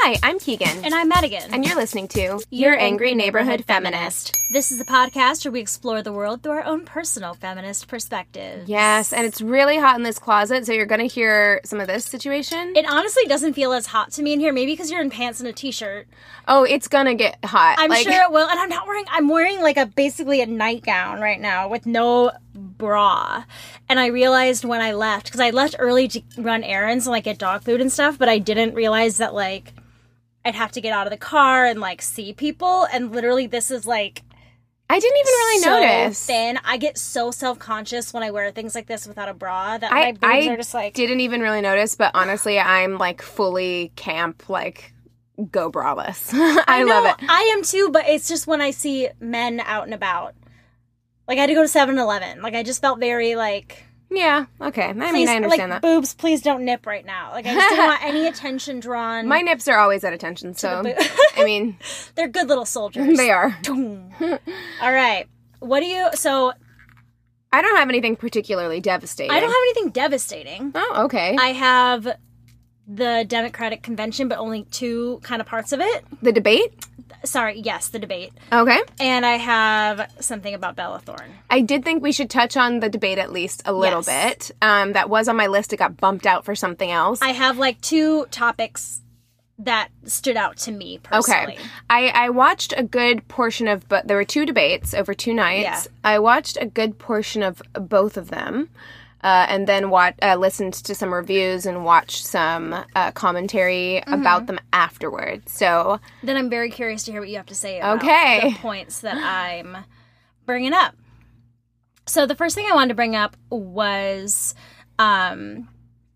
Hi, I'm Keegan. And I'm Madigan. And you're listening to Your Angry Neighborhood Feminist. This is the podcast where we explore the world through our own personal feminist perspectives. Yes, and it's really hot in this closet, so you're going to hear some of this situation. It honestly doesn't feel as hot to me in here, maybe because you're in pants and a t-shirt. Oh, it's going to get hot. I'm sure it will, and I'm wearing like basically a nightgown right now with no bra. And I realized when I left, because I left early to run errands and like get dog food and stuff, but I didn't realize that like I'd have to get out of the car and like see people, and literally this is like I didn't even really notice. Thin. I get so self-conscious when I wear things like this without a bra that my boobs are just like... I didn't even really notice, but honestly, I'm like fully camp, like go braless. I love it. I am too, but it's just when I see men out and about. Like I had to go to 7-Eleven. Like I just felt very like... Yeah, okay. I mean, I understand that. Boobs, please don't nip right now. Like, I just didn't want any attention drawn. My nips are always at attention, so, I mean... They're good little soldiers. They are. All right. So... I don't have anything particularly devastating. I don't have anything devastating. Oh, okay. I have the Democratic Convention, but only two kind of parts of it. The debate? Sorry, yes, the debate. Okay. And I have something about Bella Thorne. I did think we should touch on the debate at least a little bit. That was on my list. It got bumped out for something else. I have like two topics that stood out to me personally. Okay. I watched a good portion of, but there were two debates over 2 nights. Yeah. I watched a good portion of both of them. And then listened to some reviews and watched some commentary about them afterwards. So then I'm very curious to hear what you have to say about the points that I'm bringing up. So the first thing I wanted to bring up was Kamala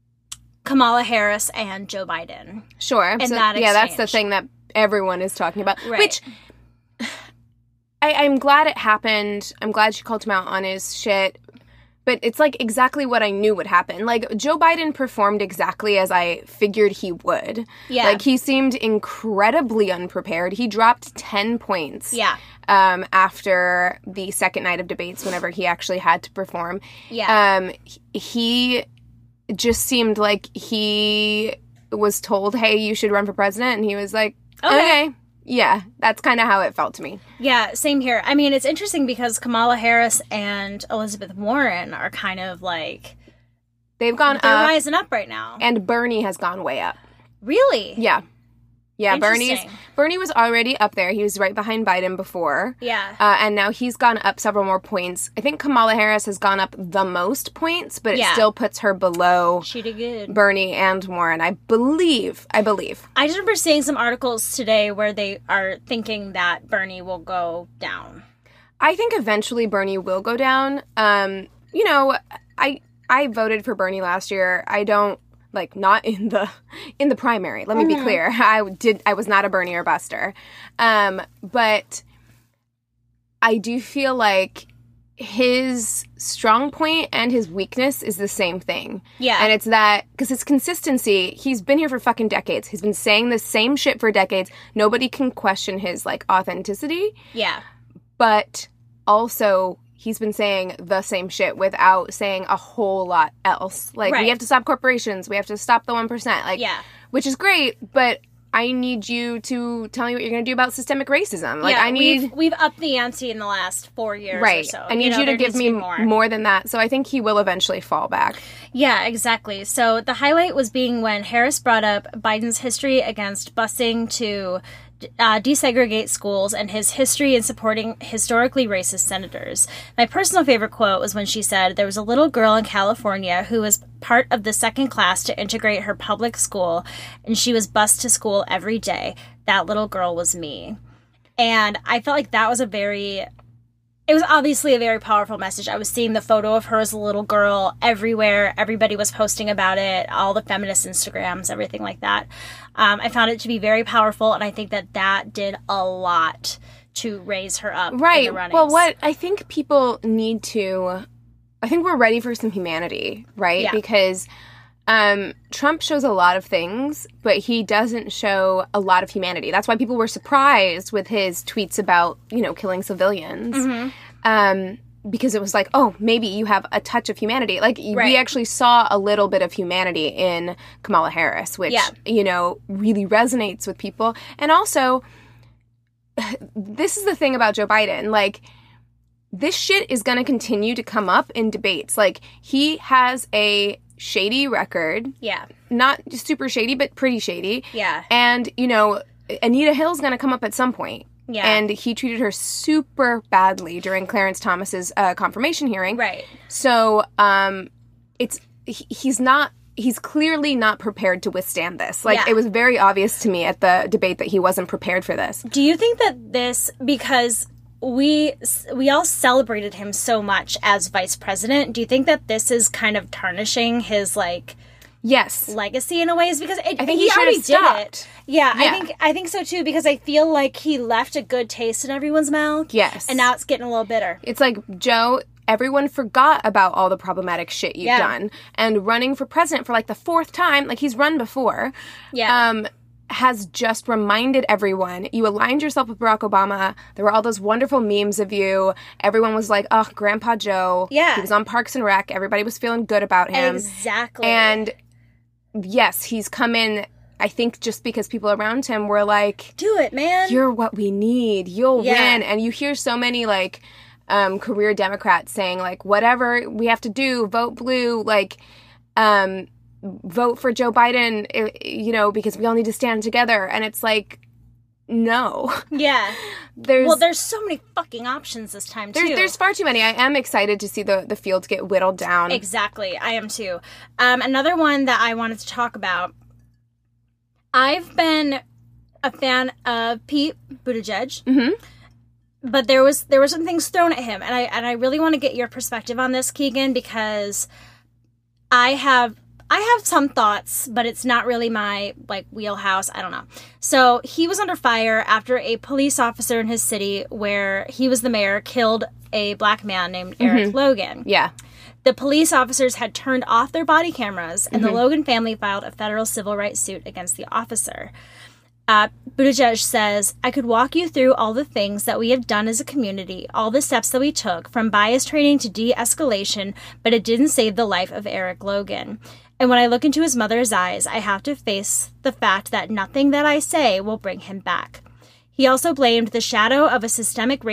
Harris and Joe Biden. Sure. And so, that exchange. Yeah, that's the thing that everyone is talking about. Right. Which I'm glad it happened. I'm glad she called him out on his shit. But it's, like, exactly what I knew would happen. Like, Joe Biden performed exactly as I figured he would. Yeah. Like, he seemed incredibly unprepared. He dropped 10 points. Yeah. After the second night of debates, whenever he actually had to perform. Yeah. He just seemed like he was told, hey, you should run for president. And he was like, okay. Yeah, that's kind of how it felt to me. Yeah, same here. I mean, it's interesting because Kamala Harris and Elizabeth Warren are kind of like... They're rising up right now. And Bernie has gone way up. Really? Yeah. Yeah, Bernie was already up there. He was right behind Biden before. Yeah. And now he's gone up several more points. I think Kamala Harris has gone up the most points, but it still puts her below she did good. Bernie and Warren, I believe. I just remember seeing some articles today where they are thinking that Bernie will go down. I think eventually Bernie will go down. You know, I voted for Bernie last year. I don't... Like, not in the primary. Let me be clear. I was not a Bernie or Buster. But I do feel like his strong point and his weakness is the same thing. Yeah. And it's that, because his consistency, he's been here for fucking decades. He's been saying the same shit for decades. Nobody can question his, like, authenticity. Yeah. But also... He's been saying the same shit without saying a whole lot else. Like, we have to stop corporations. We have to stop the 1%. Like, which is great, but I need you to tell me what you're going to do about systemic racism. Like, we've upped the ante in the last 4 years or so. I need you to give me more than that. So I think he will eventually fall back. Yeah, exactly. So the highlight was being when Harris brought up Biden's history against busing to desegregate schools and his history in supporting historically racist senators. My personal favorite quote was when she said, there was a little girl in California who was part of the second class to integrate her public school, and she was bused to school every day. That little girl was me. And I felt like that was it was obviously a very powerful message. I was seeing the photo of her as a little girl everywhere. Everybody was posting about it, all the feminist Instagrams, everything like that. I found it to be very powerful, and I think that did a lot to raise her up in the runnings. Well, what I think people need to... I think we're ready for some humanity, right? Yeah. Because Trump shows a lot of things, but he doesn't show a lot of humanity. That's why people were surprised with his tweets about, killing civilians. Mm-hmm. because it was like, oh, maybe you have a touch of humanity. Like, we Right. actually saw a little bit of humanity in Kamala Harris, which, Yeah. you know, really resonates with people. And also, this is the thing about Joe Biden. Like, this shit is going to continue to come up in debates. Like, he has a shady record. Yeah. Not super shady, but pretty shady. Yeah. And, you know, Anita Hill's going to come up at some point. Yeah. And he treated her super badly during Clarence Thomas's confirmation hearing. Right. So, he's clearly not prepared to withstand this. Like, Yeah. it was very obvious to me at the debate that he wasn't prepared for this. Do you think that this, because we all celebrated him so much as vice president, do you think that this is kind of tarnishing his, like, Yes. legacy in a way? Because I think he he should already have did it. stopped. Yeah, Yeah. I think so too, because I feel like he left a good taste in everyone's mouth. Yes. And now it's getting a little bitter. It's like, Joe, everyone forgot about all the problematic shit you've Yeah. done. And running for president for like the 4th time, like he's run before, Yeah. has just reminded everyone. You aligned yourself with Barack Obama. There were all those wonderful memes of you. Everyone was like, oh, Grandpa Joe. Yeah. He was on Parks and Rec. Everybody was feeling good about him. Exactly. And yes, he's come in, I think, just because people around him were like, do it, man. you're what we need. You'll Yeah. win. And you hear so many, like, career Democrats saying, like, whatever we have to do, vote blue, like, vote for Joe Biden, you know, because we all need to stand together. And it's like, no. Yeah. There's so many fucking options this time, too. There's far too many. I am excited to see the field get whittled down. Exactly. I am too. Another one that I wanted to talk about. I've been a fan of Pete Buttigieg. Mm-hmm. But there were some things thrown at him, and I really want to get your perspective on this, Keegan, because I have some thoughts, but it's not really my, like, wheelhouse. I don't know. So he was under fire after a police officer in his city, where he was the mayor, killed a black man named Eric Logan. Yeah. The police officers had turned off their body cameras, and the Logan family filed a federal civil rights suit against the officer. Buttigieg says, I could walk you through all the things that we have done as a community, all the steps that we took, from bias training to de-escalation, but it didn't save the life of Eric Logan. And when I look into his mother's eyes, I have to face the fact that nothing that I say will bring him back. He also blamed the shadow of systemic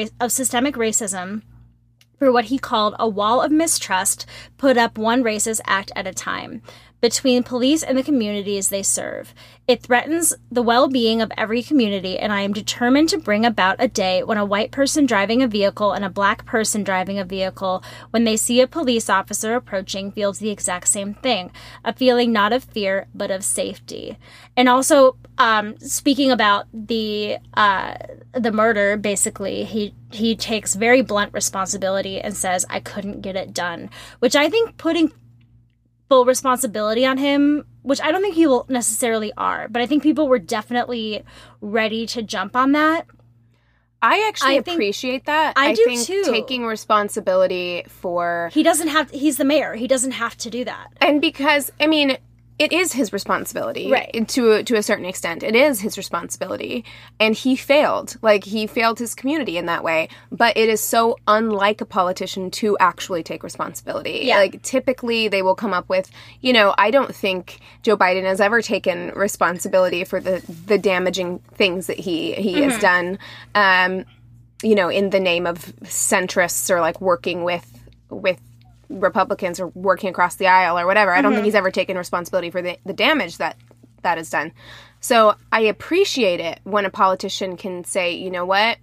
racism for what he called a wall of mistrust put up one racist act at a time between police and the communities they serve. It threatens the well-being of every community, and I am determined to bring about a day when a white person driving a vehicle and a black person driving a vehicle, when they see a police officer approaching, feels the exact same thing, a feeling not of fear, but of safety. And also, speaking about the murder, basically, he takes very blunt responsibility and says, I couldn't get it done, which I think putting full responsibility on him, which I don't think he will necessarily are, but I think people were definitely ready to jump on that. I actually appreciate that. I do think too. Taking responsibility for... He's the mayor. He doesn't have to do that. And because, I mean, it is his responsibility. Right. To a certain extent. It is his responsibility. And he failed. Like, he failed his community in that way. But it is so unlike a politician to actually take responsibility. Yeah. Like, typically they will come up with, you know, I don't think Joe Biden has ever taken responsibility for the damaging things that he has done, you know, in the name of centrists or, like, working with Republicans or working across the aisle or whatever. I don't think he's ever taken responsibility for the damage that is done. So I appreciate it when a politician can say, you know what,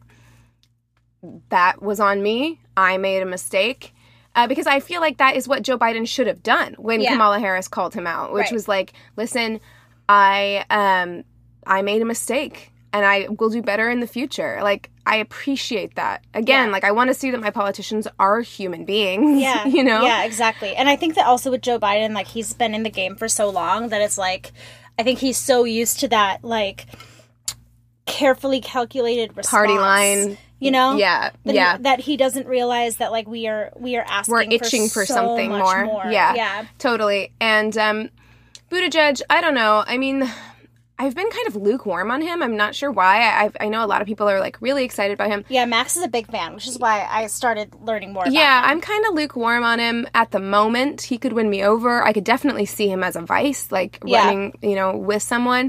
that was on me. I made a mistake. Because I feel like that is what Joe Biden should have done when Kamala Harris called him out, which was like, listen, I made a mistake and I will do better in the future. Like, I appreciate that. Again, like, I want to see that my politicians are human beings. Yeah. You know? Yeah, exactly. And I think that also with Joe Biden, like, he's been in the game for so long that it's like, I think he's so used to that, like, carefully calculated response. Party line. You know? Yeah. That he doesn't realize that, like, we are asking We're itching for so something much more. Yeah. Totally. And Buttigieg, I don't know. I mean, I've been kind of lukewarm on him. I'm not sure why. I know a lot of people are like really excited about him. Yeah, Max is a big fan, which is why I started learning more about him. I'm kind of lukewarm on him at the moment. He could win me over. I could definitely see him as a vice, like running, with someone.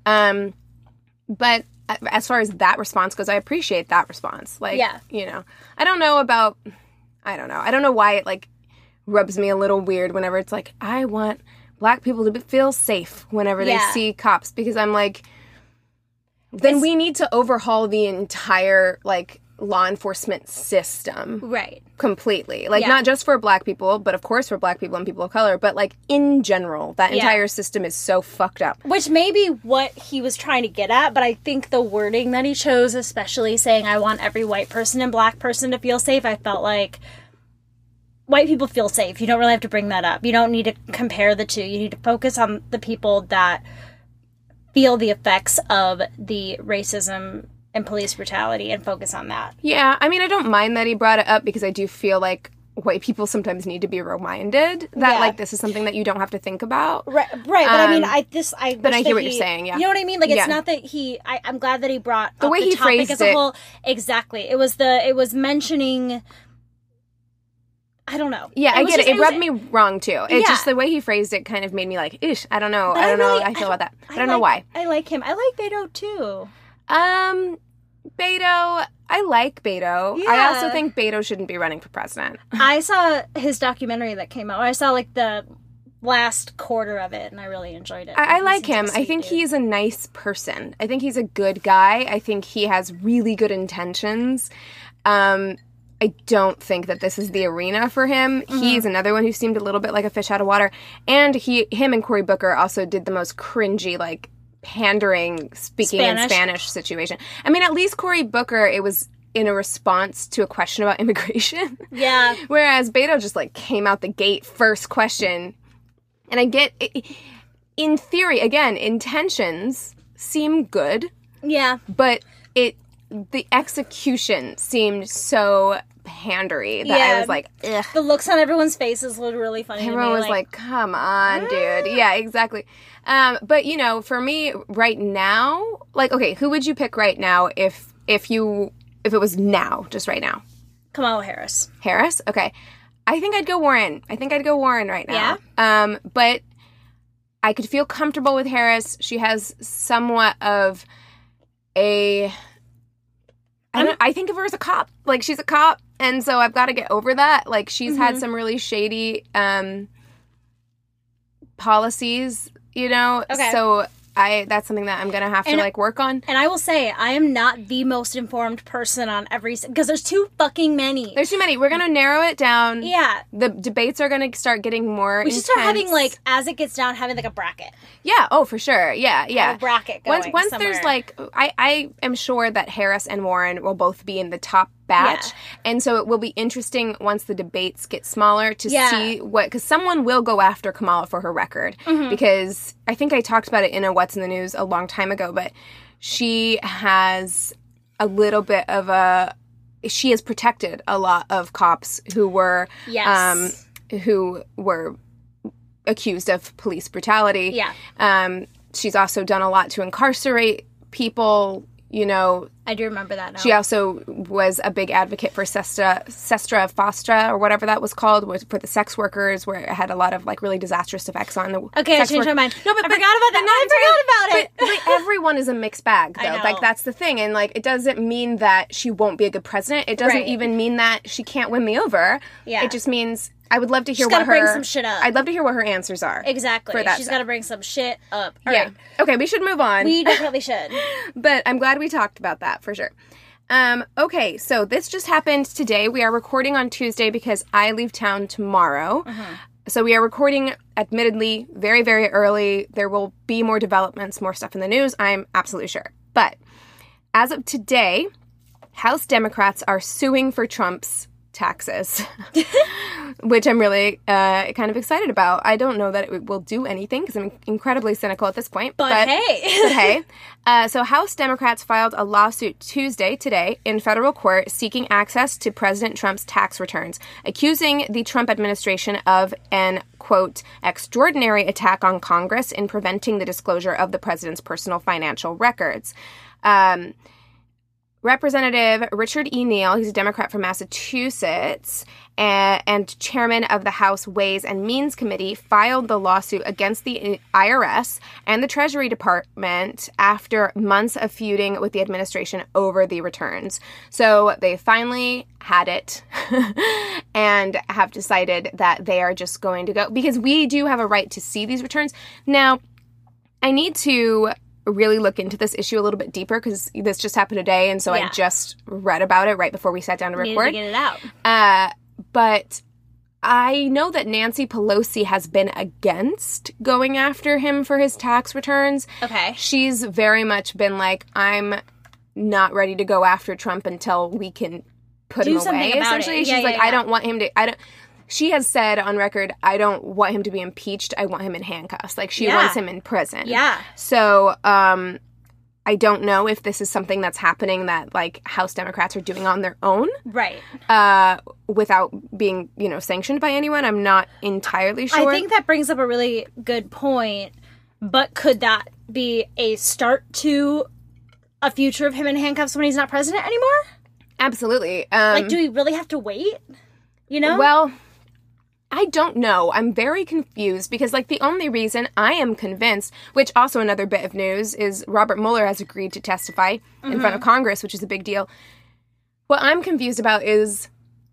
But as far as that response goes, I appreciate that response. Like, I don't know why it like rubs me a little weird whenever it's like, I want Black people to feel safe whenever they see cops, because I'm like, then we need to overhaul the entire like law enforcement system, right? Completely, like not just for Black people, but of course for Black people and people of color, but like in general, that entire system is so fucked up. Which may be what he was trying to get at, but I think the wording that he chose, especially saying I want every white person and Black person to feel safe, I felt like white people feel safe. You don't really have to bring that up. You don't need to compare the two. You need to focus on the people that feel the effects of the racism and police brutality and focus on that. Yeah, I mean, I don't mind that he brought it up because I do feel like white people sometimes need to be reminded that like this is something that you don't have to think about. Right. But I mean, I hear what you're saying. Yeah, you know what I mean. Like, it's not that I'm glad that he brought the up way the he topic phrased as a whole. Exactly. It was mentioning. I don't know. Yeah, I get it. It rubbed me wrong too. It's just the way he phrased it kind of made me like, ish. I don't know. I don't know how I feel about that. I don't know why. I like him. I like Beto too. Beto, I like Beto. Yeah. I also think Beto shouldn't be running for president. I saw his documentary that came out. I saw like the last quarter of it, and I really enjoyed it. I like him. I think he's a nice person. I think he's a good guy. I think he has really good intentions. I don't think that this is the arena for him. Mm-hmm. He's another one who seemed a little bit like a fish out of water. And him and Cory Booker also did the most cringy, like, pandering, speaking in Spanish situation. I mean, at least Cory Booker, it was in a response to a question about immigration. Yeah. Whereas Beto just, like, came out the gate, first question. And I get, in theory, again, intentions seem good. Yeah. But the execution seemed so pandery that I was like, ugh. The looks on everyone's faces looked really funny. Everyone was like, come on, dude. Yeah, exactly. But, for me right now, like, okay, who would you pick right now if it was now, just right now? Kamala Harris. Harris? Okay. I think I'd go Warren. Right now. Yeah? But I could feel comfortable with Harris. She has somewhat of I think of her as a cop. Like, she's a cop, and so I've got to get over that. Like, she's had some really shady policies, Okay. So that's something that I'm going to have to, like, work on. And I will say, I am not the most informed person on because there's too fucking many. There's too many. We're going to narrow it down. Yeah. The debates are going to start getting more intense. We should start having, like, as it gets down, having, like, a bracket. Yeah. Oh, for sure. Yeah. Have a bracket going Once somewhere. there's, like, I am sure that Harris and Warren will both be in the top batch. Yeah. And so it will be interesting once the debates get smaller to see because someone will go after Kamala for her record. Mm-hmm. Because I think I talked about it in a What's in the News a long time ago, but she has a little bit of she has protected a lot of cops who were accused of police brutality. Yeah. She's also done a lot to incarcerate people, I do remember that now. She also was a big advocate for Sestra Fostra, or whatever that was called, for the sex workers, where it had a lot of, like, really disastrous effects on the Okay, I changed my mind. No, but I forgot about that. I forgot about it. But like, everyone is a mixed bag, though. Like, that's the thing. And, like, it doesn't mean that she won't be a good president. It doesn't even mean that she can't win me over. Yeah. It just means I would love to hear bring some shit up. I'd love to hear what her answers are. Exactly. For that She's got to bring some shit up. All right. Okay, we should move on. We definitely should. But I'm glad we talked about that, for sure. Okay, so this just happened today. We are recording on Tuesday because I leave town tomorrow. Uh-huh. So we are recording, admittedly, very, very early. There will be more developments, more stuff in the news, I'm absolutely sure. But as of today, House Democrats are suing for Trump's taxes. which I'm really kind of excited about. I don't know that it will do anything because I'm incredibly cynical at this point. But hey. But hey. So House Democrats filed a lawsuit today, in federal court seeking access to President Trump's tax returns, accusing the Trump administration of an, quote, extraordinary attack on Congress in preventing the disclosure of the president's personal financial records. Representative Richard E. Neal, he's a Democrat from Massachusetts, and chairman of the House Ways and Means Committee, filed the lawsuit against the IRS and the Treasury Department after months of feuding with the administration over the returns. So they finally had it and have decided that they are just going to go, because we do have a right to see these returns. Now, I need to really look into this issue a little bit deeper because this just happened today, and so I just read about it right before we sat down to record. Needed to get it out. But I know that Nancy Pelosi has been against going after him for his tax returns. Okay. She's very much been like, I'm not ready to go after Trump until we can put him away, essentially. She's like, I don't want him to... She has said on record, I don't want him to be impeached. I want him in handcuffs. Like, she wants him in prison. Yeah. So, I don't know if this is something that's happening that, like, House Democrats are doing on their own. Right. Without being, sanctioned by anyone. I'm not entirely sure. I think that brings up a really good point. But could that be a start to a future of him in handcuffs when he's not president anymore? Absolutely. Do we really have to wait? Well, I don't know. I'm very confused because, the only reason I am convinced, which also another bit of news, is Robert Mueller has agreed to testify in front of Congress, which is a big deal. What I'm confused about is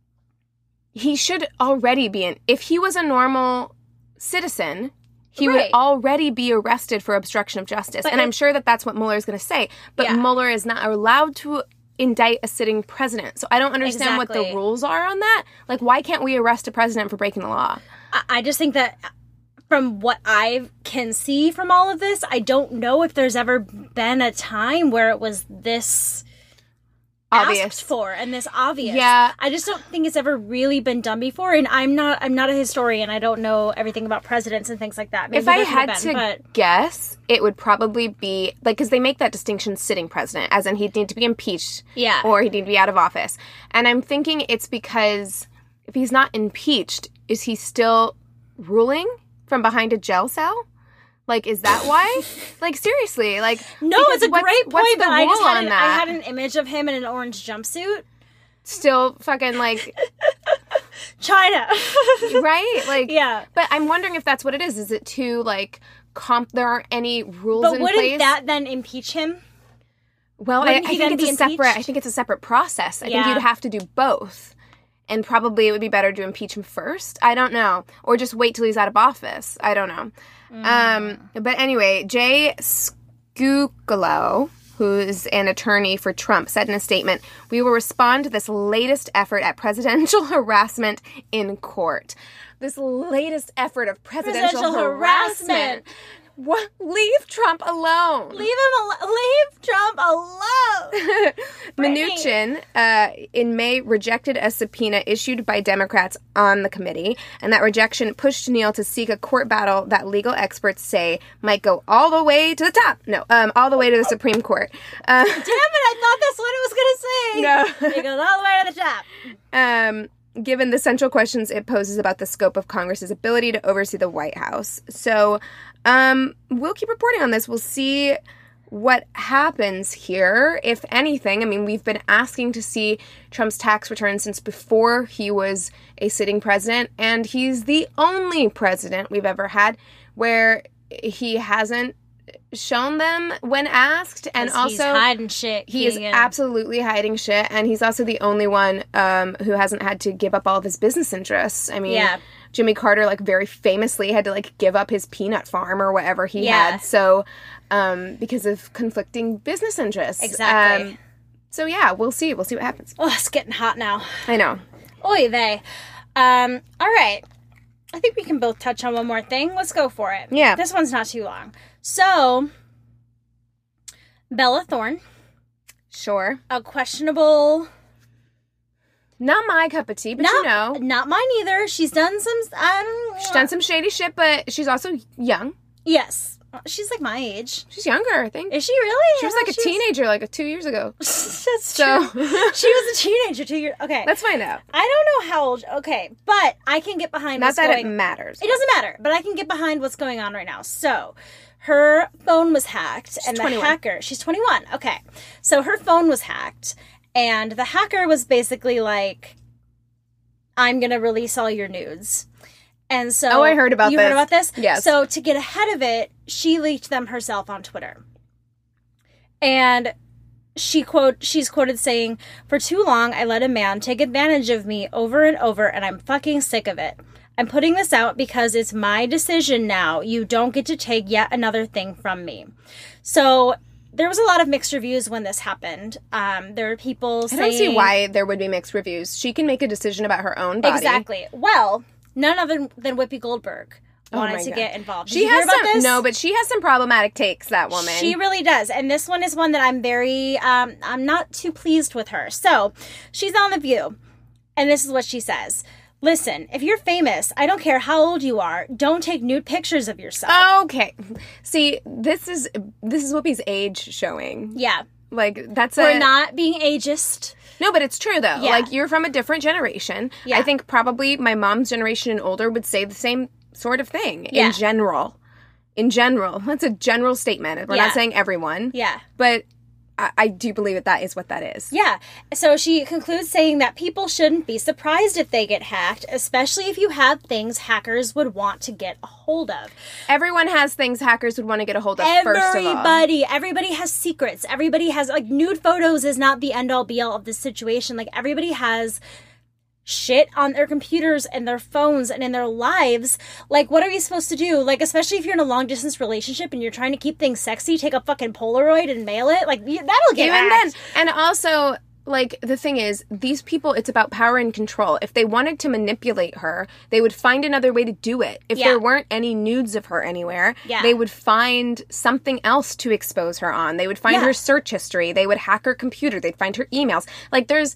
he should already be if he was a normal citizen, he would already be arrested for obstruction of justice. And I'm sure that that's what Mueller is going to say. But Mueller is not allowed to indict a sitting president. So I don't understand what the rules are on that. Why can't we arrest a president for breaking the law? I just think that from what I can see from all of this, I don't know if there's ever been a time where it was this obvious asked for and this obvious. Yeah. I just don't think it's ever really been done before. And I'm not a historian. I don't know everything about presidents and things like that. Maybe if I had to guess, it would probably be, because they make that distinction sitting president, as in he'd need to be impeached or he'd need to be out of office. And I'm thinking it's because if he's not impeached, is he still ruling from behind a jail cell? Is that why? Seriously, no, it's a great point, but I had an image of him in an orange jumpsuit. Still fucking, China. Right? Yeah. But I'm wondering if that's what it is. Is it too, there aren't any rules in place? But wouldn't that then impeach him? Well, I think it's a separate process. I think you'd have to do both. And probably it would be better to impeach him first. I don't know. Or just wait till he's out of office. I don't know. But anyway, Jay Scucalo, who is an attorney for Trump, said in a statement, "We will respond to this latest effort at presidential harassment in court." This latest effort of presidential harassment. What? Leave Trump alone. Leave Trump alone. Mnuchin, in May, rejected a subpoena issued by Democrats on the committee, and that rejection pushed Neal to seek a court battle that legal experts say might go all the way to the top. No, all the way to the Supreme Court. Damn it, I thought that's what it was going to say. No. It goes all the way to the top. Given the central questions it poses about the scope of Congress's ability to oversee the White House. So, we'll keep reporting on this. We'll see what happens here, if anything. I mean, we've been asking to see Trump's tax return since before he was a sitting president, and he's the only president we've ever had where he hasn't shown them when asked, and also he's hiding shit. He is absolutely hiding shit, and he's also the only one who hasn't had to give up all of his business interests. I mean, Jimmy Carter very famously had to give up his peanut farm or whatever he had, so because of conflicting business interests. Exactly. So yeah, we'll see what happens. Oh, it's getting hot now. I know. Oy vey. All right. I think we can both touch on one more thing. Let's go for it. Yeah. This one's not too long. So, Bella Thorne. Sure. A questionable Not my cup of tea, but Not mine either. She's done some... She's done some shady shit, but she's also young. Yes. She's like my age. She's younger, I think. Is she really? She was like a teenager like 2 years ago. That's true. She was a teenager 2 years... Okay. Let's find out. I don't know how old... Okay. But I can get behind Not that it matters. It doesn't matter, but I can get behind what's going on right now. So... Her phone was hacked, and the 21. hacker... She's 21. Okay. So her phone was hacked, and the hacker was basically like, I'm going to release all your nudes. And so... Oh, I heard about this. You heard about this? Yes. So to get ahead of it, she leaked them herself on Twitter. And she's quoted saying, "For too long, I let a man take advantage of me over and over, and I'm fucking sick of it. I'm putting this out because it's my decision now. You don't get to take yet another thing from me." So there was a lot of mixed reviews when this happened. There were people saying... I don't see why there would be mixed reviews. She can make a decision about her own body. Exactly. Well, none other than Whoopi Goldberg wanted to get involved. Did you has hear about this? No, but she has some problematic takes, that woman. She really does. And this one is one that I'm very... I'm not too pleased with her. So, she's on The View. And this is what she says. "Listen, if you're famous, I don't care how old you are, don't take nude pictures of yourself." Okay. See, this is Whoopi's age showing. Yeah. Like, We're not being ageist. No, but it's true, though. Yeah. Like, you're from a different generation. Yeah. I think probably my mom's generation and older would say the same sort of thing Yeah. in general. In general. That's a general statement. We're Yeah. not saying everyone. Yeah. But I do believe that is what that is. Yeah. So she concludes saying that people shouldn't be surprised if they get hacked, especially if you have things hackers would want to get a hold of. Everyone has things hackers would want to get a hold of, first of all. Everybody has secrets. Everybody has, like, nude photos is not the end-all be-all of this situation. Like, everybody has shit on their computers and their phones and in their lives. Like, what are you supposed to do? Like, especially if you're in a long-distance relationship and you're trying to keep things sexy, take a fucking Polaroid and mail it. Like, that'll get Even hacked. then. And also, like, the thing is, these people, it's about power and control. If they wanted to manipulate her, they would find another way to do it. If Yeah. there weren't any nudes of her anywhere, Yeah. they would find something else to expose her on. They would find Yeah. her search history. They would hack her computer. They'd find her emails. Like, there's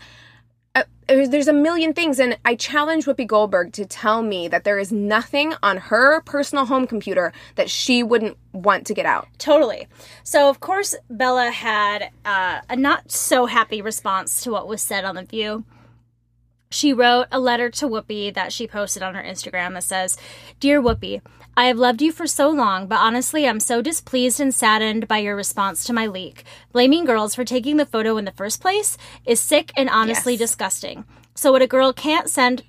a million things, and I challenge Whoopi Goldberg to tell me that there is nothing on her personal home computer that she wouldn't want to get out. Totally. So, of course, Bella had a not so happy response to what was said on The View. She wrote a letter to Whoopi that she posted on her Instagram that says, "Dear Whoopi, I have loved you for so long, but honestly, I'm so displeased and saddened by your response to my leak. Blaming girls for taking the photo in the first place is sick and honestly disgusting. So what, a girl can't send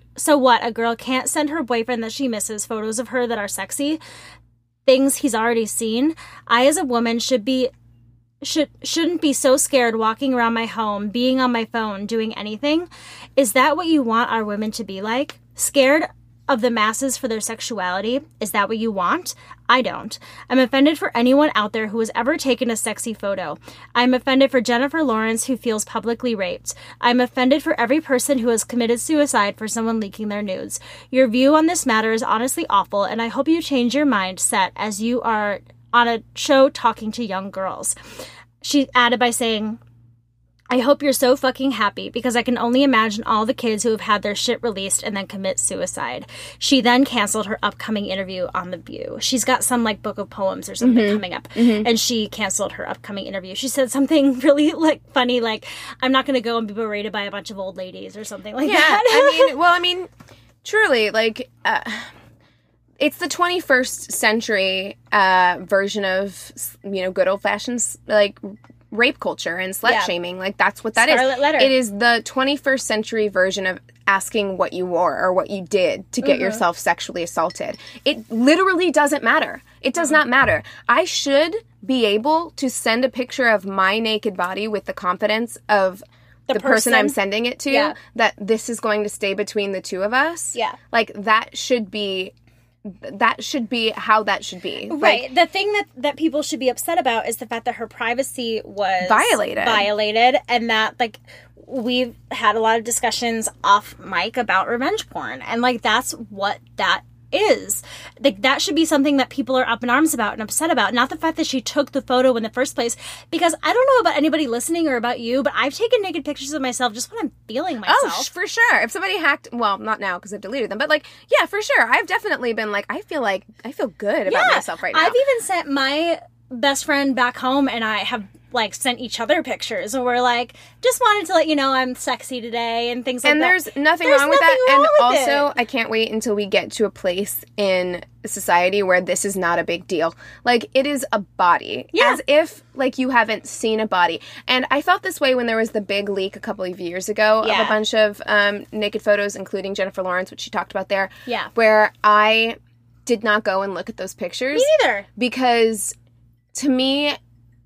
her boyfriend that she misses photos of her that are sexy? Things he's already seen? I, as a woman, shouldn't be so scared walking around my home, being on my phone, doing anything? Is that what you want our women to be like? Scared of the masses for their sexuality? Is that what you want? I don't. I'm offended for anyone out there who has ever taken a sexy photo. I'm offended for Jennifer Lawrence, who feels publicly raped. I'm offended for every person who has committed suicide for someone leaking their nudes. Your view on this matter is honestly awful, and I hope you change your mindset as you are on a show talking to young girls." She added by saying, "I hope you're so fucking happy, because I can only imagine all the kids who have had their shit released and then commit suicide." She then canceled her upcoming interview on The View. She's got some, like, book of poems or something coming up, and she canceled her upcoming interview. She said something really, like, funny, like, "I'm not going to go and be berated by a bunch of old ladies," or something like that. I mean, truly, like, it's the 21st century version of, good old-fashioned, like, rape culture and slut shaming. Like, that's what that is. Scarlet Letter. It is the 21st century version of asking what you wore or what you did to get yourself sexually assaulted. It literally doesn't matter. It does not matter. I should be able to send a picture of my naked body with the confidence of the person I'm sending it to, that this is going to stay between the two of us. Yeah. Like, that should be how that should be. Right. Like, the thing that people should be upset about is the fact that her privacy was violated, and that, like, we've had a lot of discussions off mic about revenge porn, and, like, that's what that is. Like, that should be something that people are up in arms about and upset about, not the fact that she took the photo in the first place. Because I don't know about anybody listening or about you, but I've taken naked pictures of myself just when I'm feeling myself. Oh, for sure. If somebody hacked, well, not now because I've deleted them, but like, yeah, for sure. I've definitely been like, I feel good about myself right now. I've even sent my best friend back home, and I have like sent each other pictures, and we're like, just wanted to let you know I'm sexy today and things like that. And there's nothing wrong with that. And also, I can't wait until we get to a place in society where this is not a big deal. Like, it is a body. Yeah. As if, like, you haven't seen a body. And I felt this way when there was the big leak a couple of years ago of a bunch of naked photos, including Jennifer Lawrence, which she talked about there. Yeah. Where I did not go and look at those pictures. Me neither. Because, to me,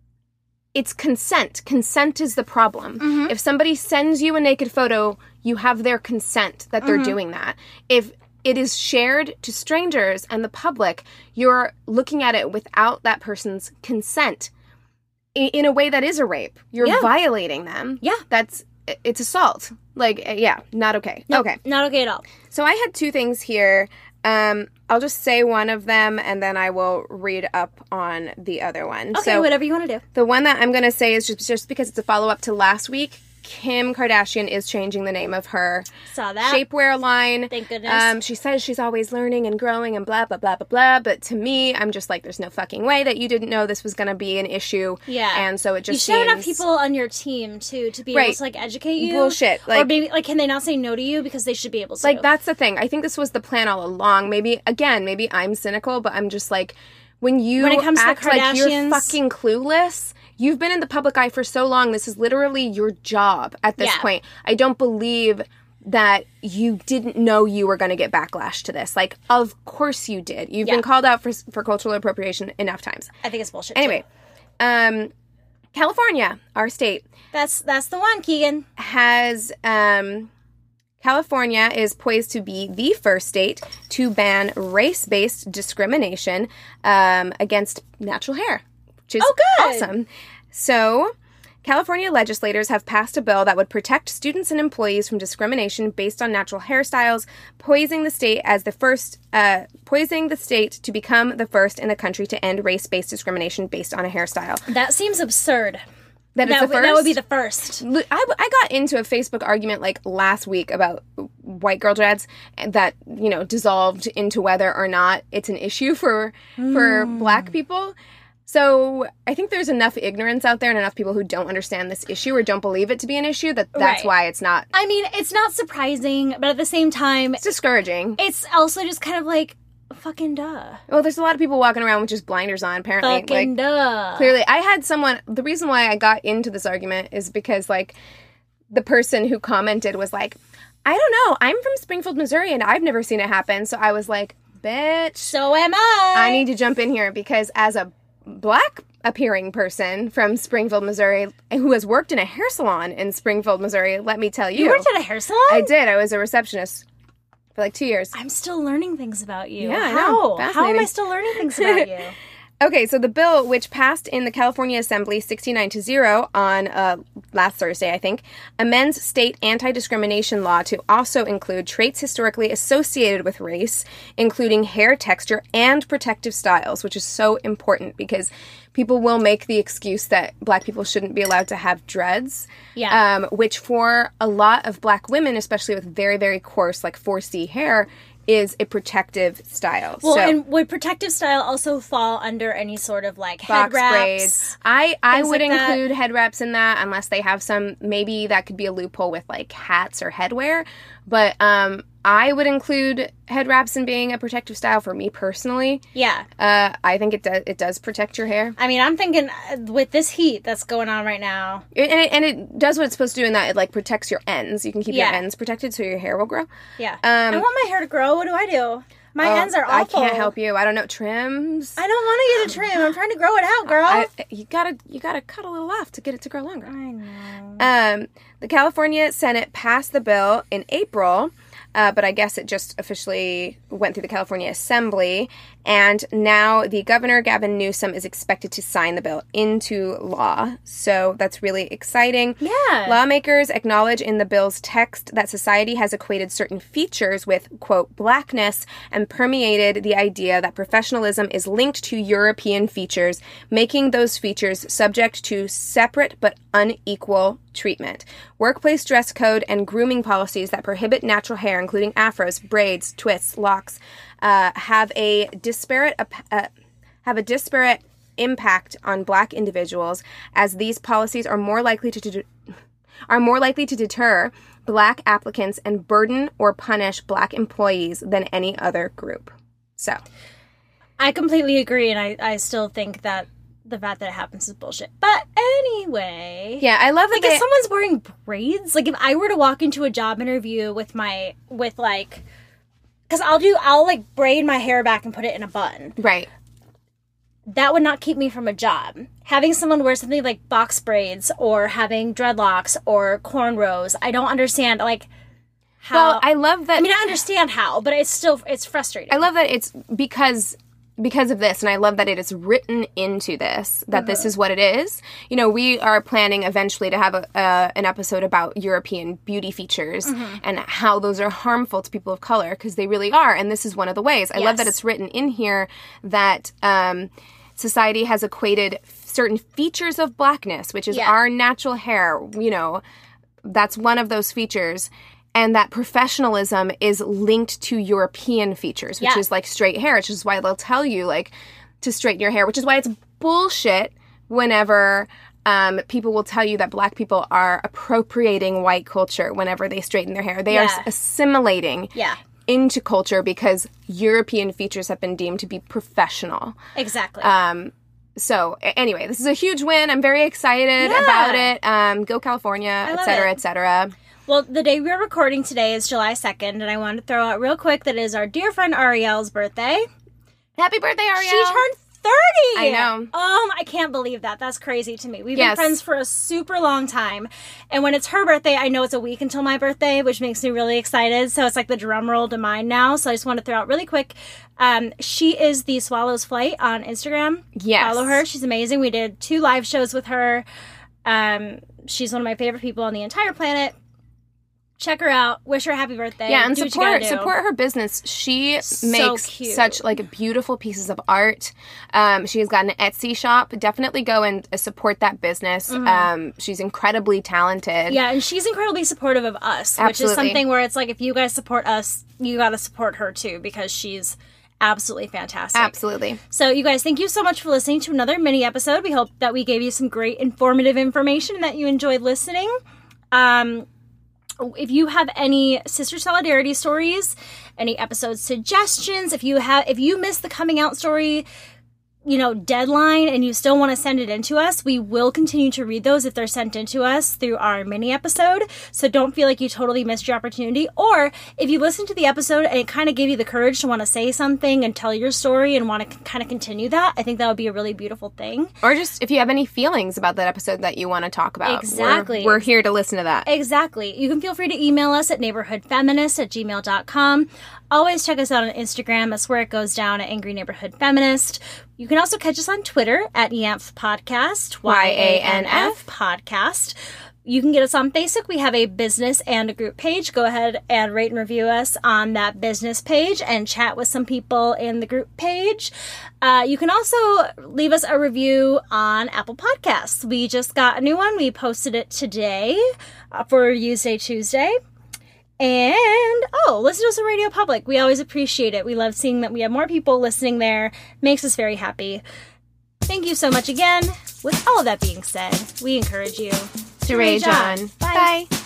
it's consent. Consent is the problem. Mm-hmm. If somebody sends you a naked photo, you have their consent that they're doing that. If it is shared to strangers and the public, you're looking at it without that person's consent in a way that is a rape. You're violating them. Yeah. It's assault. Like, not okay. Nope, okay. Not okay at all. So I had two things here. I'll just say one of them, and then I will read up on the other one. Okay, so whatever you want to do. The one that I'm going to say is just because it's a follow-up to last week. Kim Kardashian is changing the name of her shapewear line. Thank goodness. She says she's always learning and growing and blah, blah, blah, blah, blah. But to me, I'm just like, there's no fucking way that you didn't know this was going to be an issue. Yeah. And so it just You should have people on your team, too, to be able to, like, educate you. Bullshit. Like, or maybe, like, can they not say no to you? Because they should be able to. Like, that's the thing. I think this was the plan all along. Maybe I'm cynical, but I'm just like, when it comes act to the like you're fucking clueless, you've been in the public eye for so long. This is literally your job at this point. I don't believe that you didn't know you were going to get backlash to this. Like, of course you did. You've been called out for cultural appropriation enough times. I think it's bullshit. Anyway, California, our state. That's the one, Keegan. Has... California is poised to be the first state to ban race-based discrimination against natural hair, which is awesome. So, California legislators have passed a bill that would protect students and employees from discrimination based on natural hairstyles, poising the state to become the first in the country to end race-based discrimination based on a hairstyle. That seems absurd. That would be the first. I got into a Facebook argument like last week about white girl dreads that, dissolved into whether or not it's an issue for black people. So I think there's enough ignorance out there and enough people who don't understand this issue or don't believe it to be an issue that's why it's not. I mean, it's not surprising, but at the same time, it's discouraging. It's also just kind of like, fucking duh. Well, there's a lot of people walking around with just blinders on, apparently. Fucking duh. Clearly, I had someone... The reason why I got into this argument is because, like, the person who commented was like, I don't know, I'm from Springfield, Missouri, and I've never seen it happen. So I was like, bitch. So am I. I need to jump in here because as a black-appearing person from Springfield, Missouri, who has worked in a hair salon in Springfield, Missouri, let me tell you. You worked at a hair salon? I did. I was a receptionist. For like 2 years. I'm still learning things about you. Yeah, How? How am I still learning things about you? Okay, so the bill, which passed in the California Assembly 69-0 on last Thursday, I think, amends state anti-discrimination law to also include traits historically associated with race, including hair texture and protective styles, which is so important because people will make the excuse that black people shouldn't be allowed to have dreads, which for a lot of black women, especially with very, very coarse, like 4C hair, is a protective style. Well, and would protective style also fall under any sort of like head wraps? Braids. I would include head wraps in that unless they have some, maybe that could be a loophole with like hats or headwear. But I would include head wraps in being a protective style for me personally. Yeah. I think it does protect your hair. I mean, I'm thinking with this heat that's going on right now. And it does what it's supposed to do in that it like protects your ends. You can keep your ends protected so your hair will grow. Yeah. I want my hair to grow. What do I do? My ends are awful. I can't help you. I don't know. Trims? I don't want to get a trim. I'm trying to grow it out, girl. You gotta cut a little off to get it to grow longer. I know. The California Senate passed the bill in April, but I guess it just officially went through the California Assembly. And now the governor, Gavin Newsom, is expected to sign the bill into law. So that's really exciting. Yeah. Lawmakers acknowledge in the bill's text that society has equated certain features with, quote, blackness and permeated the idea that professionalism is linked to European features, making those features subject to separate but unequal treatment. Workplace dress code and grooming policies that prohibit natural hair, including afros, braids, twists, locks, have a disparate impact on Black individuals, as these policies are more likely to deter Black applicants and burden or punish Black employees than any other group. So, I completely agree, and I still think that the fact that it happens is bullshit. But anyway. Yeah, I love that if someone's wearing braids, like if I were to walk into a job interview because I'll like braid my hair back and put it in a bun. Right. That would not keep me from a job. Having someone wear something like box braids or having dreadlocks or cornrows, I don't understand, like, how. Well, I love that. I mean, I understand how, but it's frustrating. I love that it's because of this, and I love that it is written into this, that this is what it is. You know, we are planning eventually to have an episode about European beauty features and how those are harmful to people of color, because they really are, and this is one of the ways. I love that it's written in here that society has equated certain features of Blackness, which is our natural hair, you know, that's one of those features, and that professionalism is linked to European features, which is like straight hair, which is why they'll tell you, like, to straighten your hair, which is why it's bullshit whenever people will tell you that Black people are appropriating white culture whenever they straighten their hair. They are assimilating into culture because European features have been deemed to be professional. Exactly. So, anyway, this is a huge win. I'm very excited about it. Go California, et cetera, et cetera. Well, the day we're recording today is July 2nd, and I wanted to throw out real quick that it is our dear friend Ariel's birthday. Happy birthday, Ariel! She turned 30! I know. I can't believe that. That's crazy to me. We've been friends for a super long time, and when it's her birthday, I know it's a week until my birthday, which makes me really excited, so it's like the drum roll to mine now, so I just want to throw out really quick. She is the Swallows Flight on Instagram. Yes. Follow her. She's amazing. We did 2 live shows with her. She's one of my favorite people on the entire planet. Check her out. Wish her a happy birthday. Yeah, and support her business. She makes such like beautiful pieces of art. She has got an Etsy shop. Definitely go and support that business. She's incredibly talented. Yeah, and she's incredibly supportive of us, which is something where it's like, if you guys support us, you got to support her too, because she's absolutely fantastic. Absolutely. So you guys, thank you so much for listening to another mini episode. We hope that we gave you some great informative information and that you enjoyed listening. If you have any Sister Solidarity stories, any episode suggestions, if you missed the coming out story, deadline and you still want to send it in to us, we will continue to read those if they're sent in to us through our mini episode. So don't feel like you totally missed your opportunity. Or if you listened to the episode and it kind of gave you the courage to want to say something and tell your story and want to kind of continue that, I think that would be a really beautiful thing. Or just if you have any feelings about that episode that you want to talk about. Exactly. We're here to listen to that. Exactly. You can feel free to email us at neighborhoodfeminist@gmail.com. Always check us out on Instagram. That's where it goes down, at Angry Neighborhood Feminist. You can also catch us on Twitter at YANF Podcast, YANF Podcast. You can get us on Facebook. We have a business and a group page. Go ahead and rate and review us on that business page and chat with some people in the group page. You can also leave us a review on Apple Podcasts. We just got a new one. We posted it today for Use Day Tuesday. And, listen to us on Radio Public. We always appreciate it. We love seeing that we have more people listening there. Makes us very happy. Thank you so much again. With all of that being said, we encourage you to rage on. Bye. Bye.